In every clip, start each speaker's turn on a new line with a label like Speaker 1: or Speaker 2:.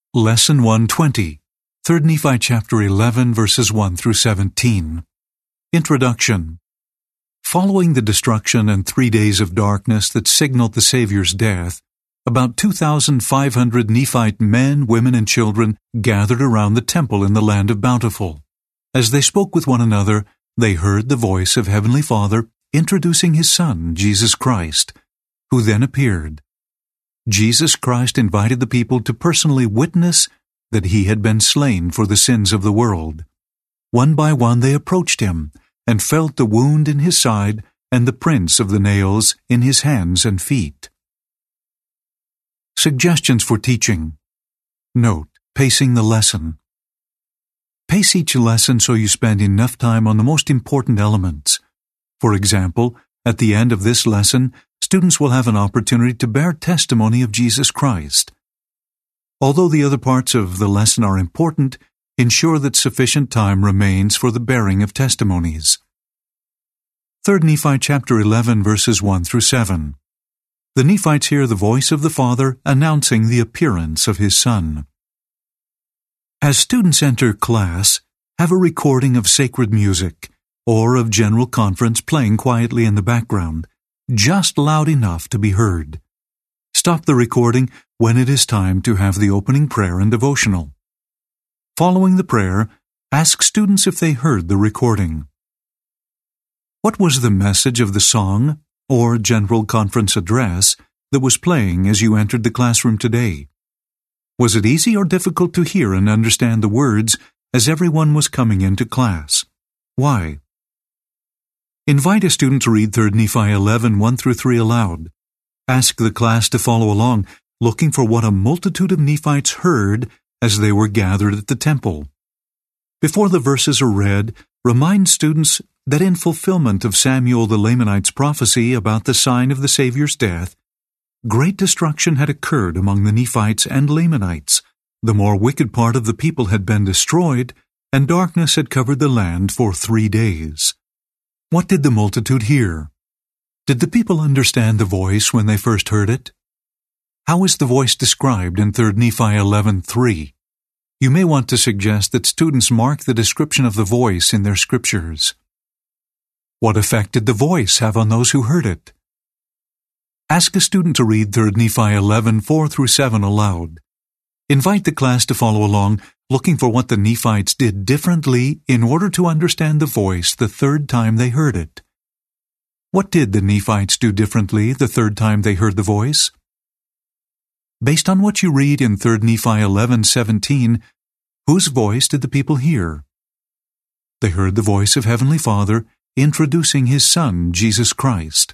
Speaker 1: Lesson 120, 3 Nephi chapter 11 verses 1 through 17. Introduction. Following the destruction and 3 days of darkness that signaled the Savior's death, about 2,500 Nephite men, women, and children gathered around the temple in the land of Bountiful. As they spoke with one another, they heard the voice of Heavenly Father introducing His Son, Jesus Christ, who then appeared. Jesus Christ invited the people to personally witness that He had been slain for the sins of the world. One by one they approached Him and felt the wound in His side and the prints of the nails in His hands and feet. Suggestions for teaching. Note, pacing the lesson. Pace each lesson so you spend enough time on the most important elements. For example, at the end of this lesson, students will have an opportunity to bear testimony of Jesus Christ. Although the other parts of the lesson are important, ensure that sufficient time remains for the bearing of testimonies. 3 Nephi chapter 11 verses 1 through 7. The Nephites hear the voice of the Father announcing the appearance of His Son. As students enter class, have a recording of sacred music or of general conference playing quietly in the background, just loud enough to be heard. Stop the recording when it is time to have the opening prayer and devotional. Following the prayer, ask students if they heard the recording. What was the message of the song or general conference address that was playing as you entered the classroom today? Was it easy or difficult to hear and understand the words as everyone was coming into class? Why? Invite a student to read 3 Nephi 11, 1 through 3 aloud. Ask the class to follow along, looking for what a multitude of Nephites heard as they were gathered at the temple. Before the verses are read, remind students that in fulfillment of Samuel the Lamanite's prophecy about the sign of the Savior's death, great destruction had occurred among the Nephites and Lamanites. The more wicked part of the people had been destroyed, and darkness had covered the land for 3 days. What did the multitude hear? Did the people understand the voice when they first heard it? How is the voice described in 3 Nephi 11:3? You may want to suggest that students mark the description of the voice in their scriptures. What effect did the voice have on those who heard it? Ask a student to read 3 Nephi 11, 4 through 7 aloud. Invite the class to follow along, looking for what the Nephites did differently in order to understand the voice the third time they heard it. What did the Nephites do differently the third time they heard the voice? Based on what you read in 3 Nephi 11:17, whose voice did the people hear? They heard the voice of Heavenly Father introducing His Son, Jesus Christ.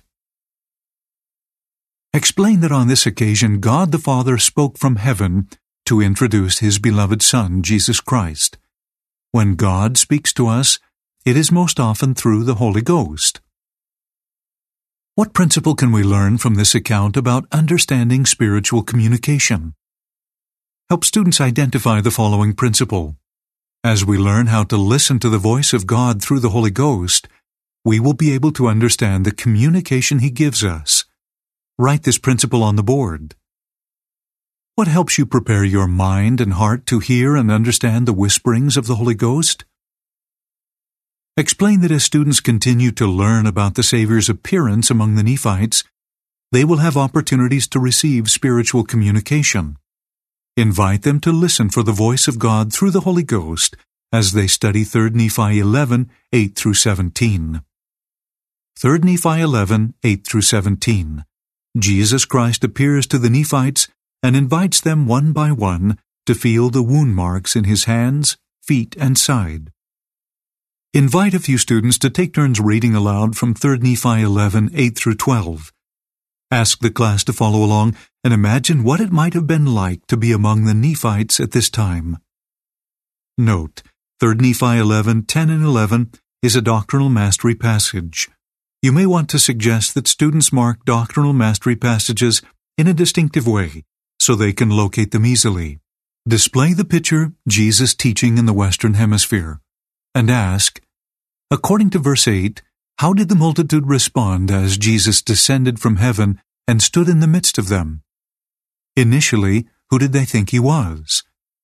Speaker 1: Explain that on this occasion God the Father spoke from heaven to introduce His beloved Son, Jesus Christ. When God speaks to us, it is most often through the Holy Ghost. What principle can we learn from this account about understanding spiritual communication? Help students identify the following principle. As we learn how to listen to the voice of God through the Holy Ghost, we will be able to understand the communication He gives us. Write this principle on the board. What helps you prepare your mind and heart to hear and understand the whisperings of the Holy Ghost? Explain that as students continue to learn about the Savior's appearance among the Nephites, they will have opportunities to receive spiritual communication. Invite them to listen for the voice of God through the Holy Ghost as they study 3 Nephi 11, 8 through 17. 3 Nephi 11, 8 through 17. Jesus Christ appears to the Nephites and invites them one by one to feel the wound marks in His hands, feet, and side. Invite a few students to take turns reading aloud from 3 Nephi 11, 8 through 12. Ask the class to follow along and imagine what it might have been like to be among the Nephites at this time. Note, 3 Nephi 11, 10 and 11 is a doctrinal mastery passage. You may want to suggest that students mark doctrinal mastery passages in a distinctive way so they can locate them easily. Display the picture Jesus teaching in the Western Hemisphere and ask, according to verse 8, how did the multitude respond as Jesus descended from heaven and stood in the midst of them? Initially, who did they think He was?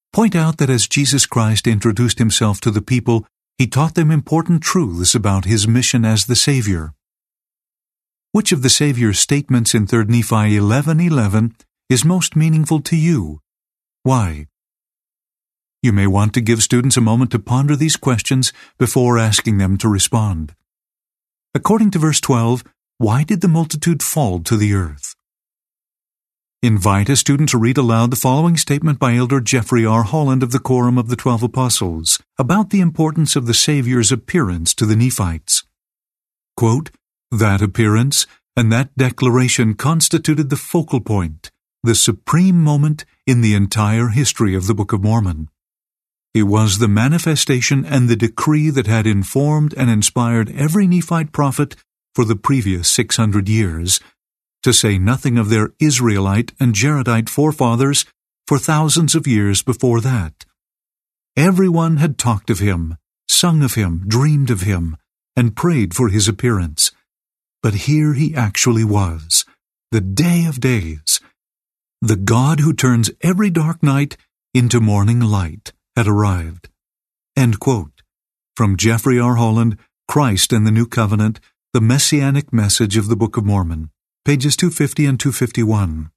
Speaker 1: Point out that as Jesus Christ introduced himself to the people, he taught them important truths about his mission as the Savior. Which of the Savior's statements in 3 Nephi 11:11 is most meaningful to you? Why? You may want to give students a moment to ponder these questions before asking them to respond. According to verse 12, why did the multitude fall to the earth? Invite a student to read aloud the following statement by Elder Jeffrey R. Holland of the Quorum of the 12 Apostles about the importance of the Savior's appearance to the Nephites. Quote, "That appearance and that declaration constituted the focal point, the supreme moment in the entire history of the Book of Mormon. It was the manifestation and the decree that had informed and inspired every Nephite prophet for the previous 600 years, to say nothing of their Israelite and Jaredite forefathers for thousands of years before that. Everyone had talked of him, sung of him, dreamed of him, and prayed for his appearance. But here he actually was, the day of days. The God who turns every dark night into morning light had arrived." End quote. From Jeffrey R. Holland, Christ and the New Covenant, The Messianic Message of the Book of Mormon, pages 250 and 251.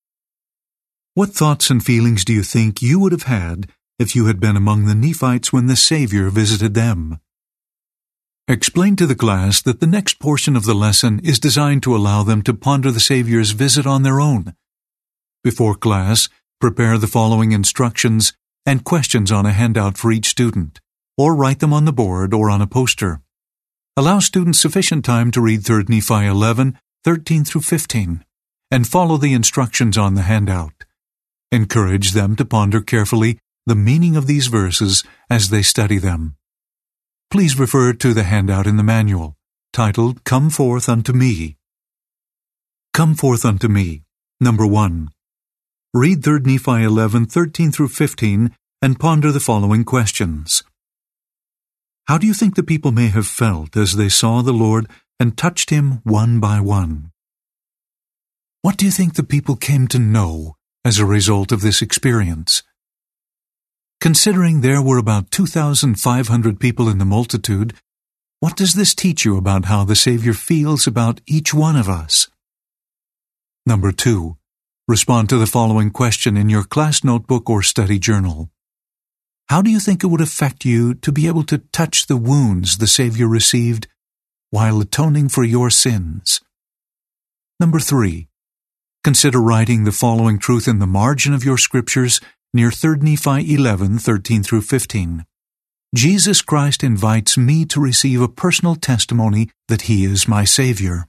Speaker 1: What thoughts and feelings do you think you would have had if you had been among the Nephites when the Savior visited them? Explain to the class that the next portion of the lesson is designed to allow them to ponder the Savior's visit on their own. Before class, prepare the following instructions and questions on a handout for each student, or write them on the board or on a poster. Allow students sufficient time to read 3 Nephi 11:13 through 15, and follow the instructions on the handout. Encourage them to ponder carefully the meaning of these verses as they study them. Please refer to the handout in the manual, titled Come Forth Unto Me. Come Forth Unto Me. Number 1. Read 3 Nephi 11:13 through 15 and ponder the following questions. How do you think the people may have felt as they saw the Lord and touched him one by one? What do you think the people came to know as a result of this experience? Considering there were about 2,500 people in the multitude, what does this teach you about how the Savior feels about each one of us? Number 2. Respond to the following question in your class notebook or study journal. How do you think it would affect you to be able to touch the wounds the Savior received while atoning for your sins? Number 3. Consider writing the following truth in the margin of your scriptures near 3 Nephi 11:13 through 15. Jesus Christ invites me to receive a personal testimony that He is my Savior.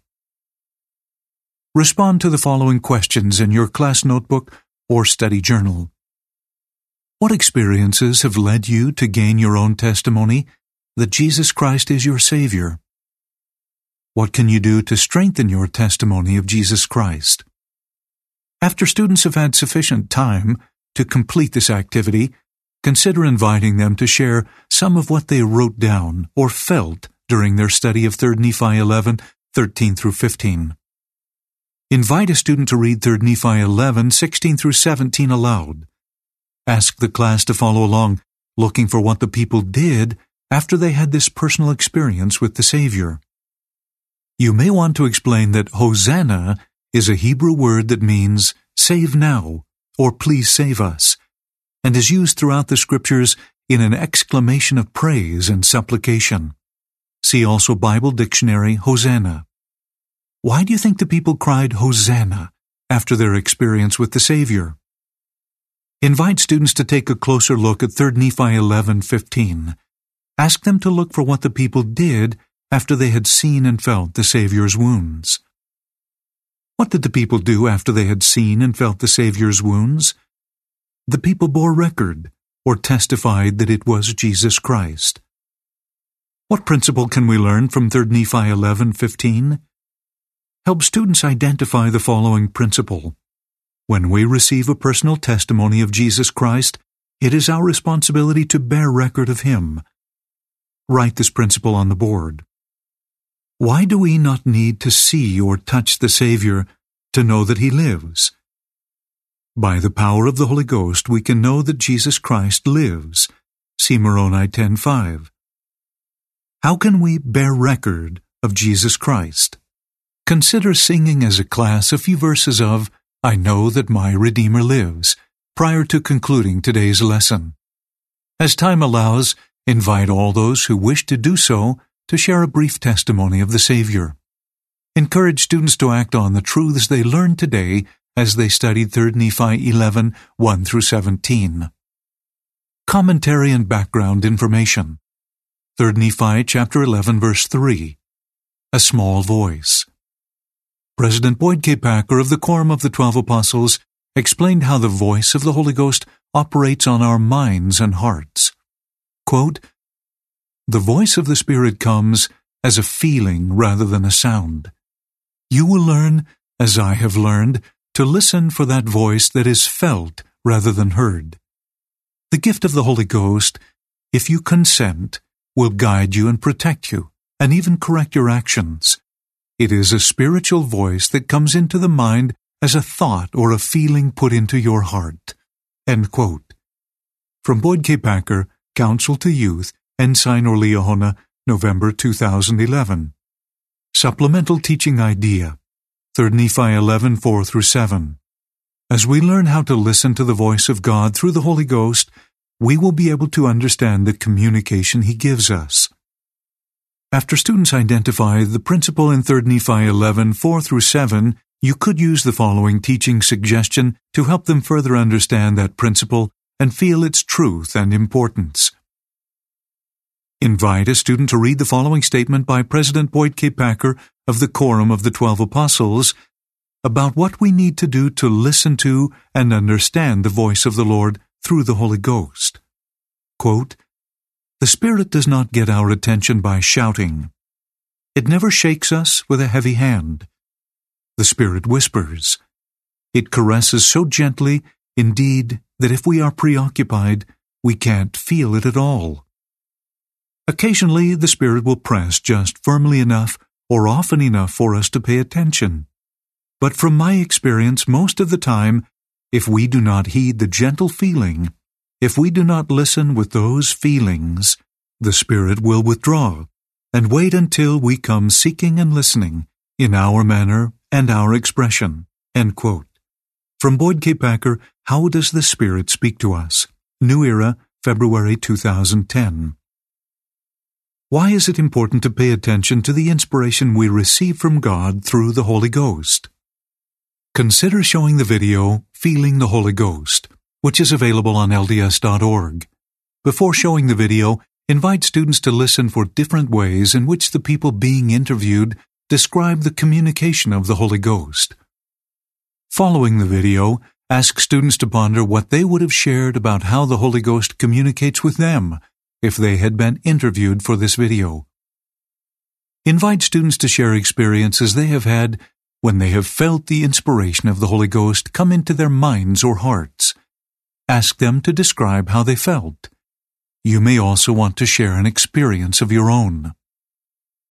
Speaker 1: Respond to the following questions in your class notebook or study journal. What experiences have led you to gain your own testimony that Jesus Christ is your Savior? What can you do to strengthen your testimony of Jesus Christ? After students have had sufficient time to complete this activity, consider inviting them to share some of what they wrote down or felt during their study of 3 Nephi 11:13 through 15. Invite a student to read 3 Nephi 11:16 through 17 aloud. Ask the class to follow along, looking for what the people did after they had this personal experience with the Savior. You may want to explain that Hosanna is a Hebrew word that means save now, or please save us, and is used throughout the Scriptures in an exclamation of praise and supplication. See also Bible Dictionary, Hosanna. Why do you think the people cried Hosanna after their experience with the Savior? Invite students to take a closer look at 3 Nephi 11:15. Ask them to look for what the people did after they had seen and felt the Savior's wounds. What did the people do after they had seen and felt the Savior's wounds? The people bore record, or testified that it was Jesus Christ. What principle can we learn from 3 Nephi 11:15? Help students identify the following principle. When we receive a personal testimony of Jesus Christ, it is our responsibility to bear record of Him. Write this principle on the board. Why do we not need to see or touch the Savior to know that He lives? By the power of the Holy Ghost, we can know that Jesus Christ lives. See Moroni 10:5. How can we bear record of Jesus Christ? Consider singing as a class a few verses of I Know That My Redeemer Lives prior to concluding today's lesson. As time allows, invite all those who wish to do so to share a brief testimony of the Savior. Encourage students to act on the truths they learned today as they studied 3 Nephi 11, 1-17. Commentary and background information. 3 Nephi chapter 11, verse 3. A small voice. President Boyd K. Packer of the Quorum of the 12 Apostles explained how the voice of the Holy Ghost operates on our minds and hearts. Quote, "The voice of the Spirit comes as a feeling rather than a sound. You will learn, as I have learned, to listen for that voice that is felt rather than heard. The gift of the Holy Ghost, if you consent, will guide you and protect you, and even correct your actions. It is a spiritual voice that comes into the mind as a thought or a feeling put into your heart." End quote. From Boyd K. Packer, Counsel to Youth, Ensign or Liahona, November 2011. Supplemental Teaching Idea, 3 Nephi 11, 4-7. As we learn how to listen to the voice of God through the Holy Ghost, we will be able to understand the communication He gives us. After students identify the principle in 3 Nephi 11, 4-7, you could use the following teaching suggestion to help them further understand that principle and feel its truth and importance. Invite a student to read the following statement by President Boyd K. Packer of the Quorum of the 12 Apostles about what we need to do to listen to and understand the voice of the Lord through the Holy Ghost. Quote, "The Spirit does not get our attention by shouting. It never shakes us with a heavy hand. The Spirit whispers. It caresses so gently, indeed, that if we are preoccupied, we can't feel it at all. Occasionally, the Spirit will press just firmly enough or often enough for us to pay attention. But from my experience, most of the time, if we do not heed the gentle feeling, if we do not listen with those feelings, the Spirit will withdraw and wait until we come seeking and listening in our manner and our expression." End quote. From Boyd K. Packer, How Does the Spirit Speak to Us? New Era, February 2010. Why is it important to pay attention to the inspiration we receive from God through the Holy Ghost? Consider showing the video, Feeling the Holy Ghost, which is available on LDS.org. Before showing the video, invite students to listen for different ways in which the people being interviewed describe the communication of the Holy Ghost. Following the video, ask students to ponder what they would have shared about how the Holy Ghost communicates with them if they had been interviewed for this video. Invite students to share experiences they have had when they have felt the inspiration of the Holy Ghost come into their minds or hearts. Ask them to describe how they felt. You may also want to share an experience of your own.